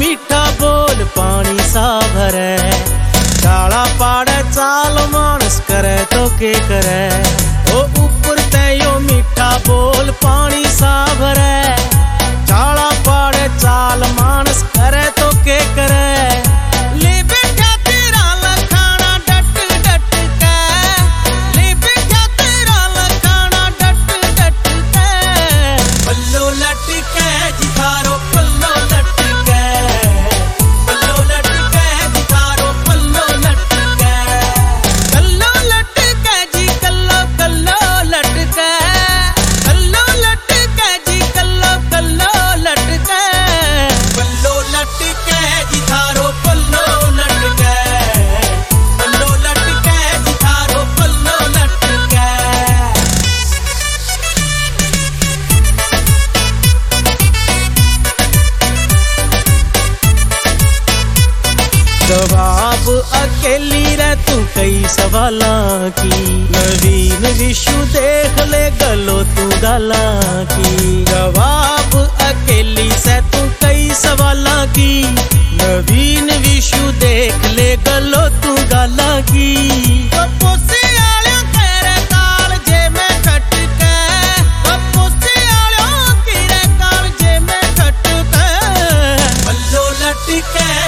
मीठा बोल पानी सा भरे, चाला पाड़े चाल मानस करे तो के करे। ओ ऊपर तयो मीठा बोल पानी सा भरे, चाला पाड़े चाल मानस करे तो के करे। ले बैठा तेरा लखाना डट डट के, ले बैठा तेरा लखाना डट डट के। पल्लो लटके जितारो पल्लो लटके, पल्लो लटके जितारो पल्लो लटके। कल्लो लटके जी कल्लो कल्लो लटके, कल्लो लटके जी कल्लो कल्लो लटके। पल्लो लटके जितारो पल्लो लटके, पल्लो लटके जितारो पल्लो लटके। जवाब अकेली रह तू कई सवालां की, नवीन विशु देख ले गलो तू गालां की। जवाब अकेली से तू कई सवालां की, नवीन विशु देख ले गलो तू गालां की। पपोसे आलियों तेरे काल जे मैं खटके, पपोसे आलियों तेरे काल जे मैं खटके। पल्लो लटके